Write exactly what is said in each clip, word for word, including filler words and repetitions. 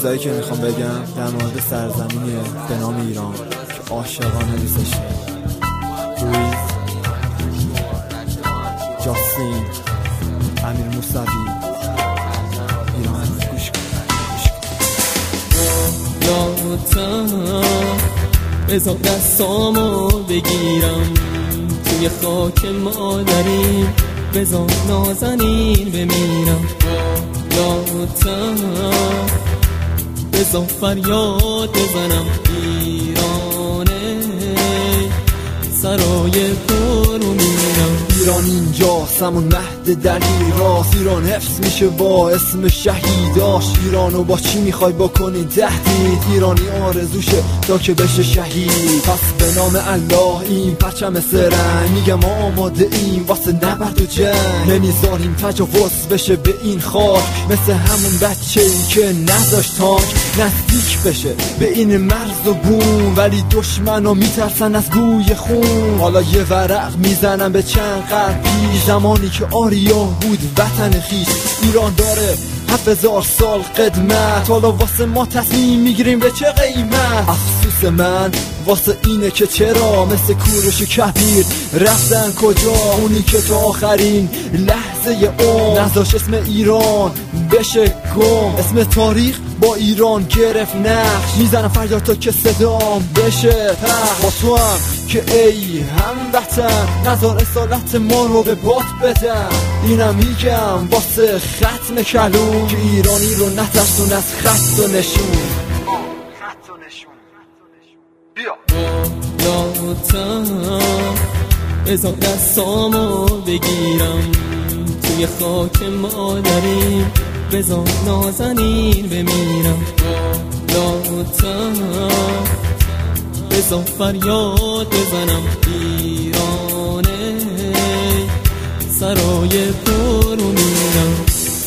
چیزایی که میخوام بگم در مورد سرزمینیه به نام ایران که عاشقانه دوستش دارم. رویز، جاسین، امیر موسوی، ایران. گوش کن یادم بذار دستامو بگیرم توی خاک مادریم، بذار نازنین بمیرم. یادم بذار فریاد بزنم ایرانه، سرای پر رو میرم. ایران اینجا سمون مهد دلیراست، ایران حفظ میشه با اسم شهیداش. ایرانو با چی میخوای بکنی تهدید؟ ایرانی آرزوشه تا که بشه شهید. پس به نام الله این پرچم سرنگ میگم ما آماده ایم واسه نبرد و جنگ. نمیذاریم تجاوز بشه به این خاک، مثل همون بچه‌ای که نذاشت تانک نزدیک بشه به این مرز و بوم، ولی دشمنا میترسن از بوی خون. حالا یه ورق میزنم به چند قرن پیش، زمانی که آریا بود وطن خیش. ایران داره هفت هزار سال قدمت، حالا واسه ما تصمیم میگیریم به چه قیمت. افسوس من واسه اینه که چرا مثل کوروش کبیر رفتن کجا، اونی که تا آخرین لحظه عمر نذاش اسم ایران بشه گم. اسم تاریخ با ایران گرفت نقش، میزنم فریاد تا که صدام بشه پخش. با تو هم که ای هموطن نذار اصالت ما رو به باد بدن. اینم میگم واسه ختم کلون که ایرانی رو نترسون از خط و نشون. خط و نشون بیا یادم بذار دستامو بگیرم توی خاک مادریم، بذار نازنین بمیرم. یادم بذار فریاد بزنم ایرانه، سرای پر رو میرم.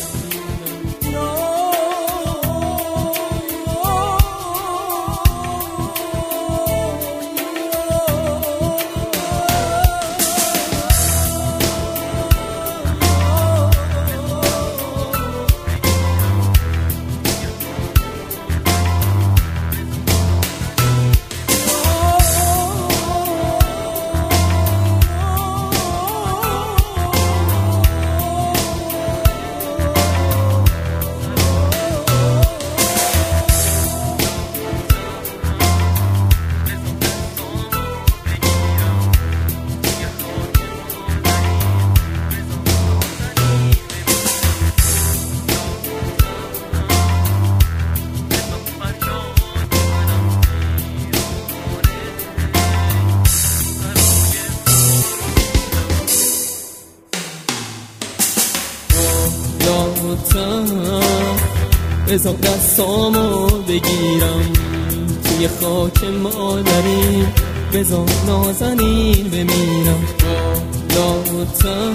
بذار دستامو بگیرم توی خاک مادریم، بذار نازنین بمیرم. یادم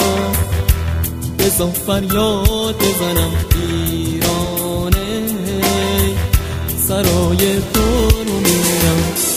بذار فریاد بزنم ایرانه، سرای پر رو میرم.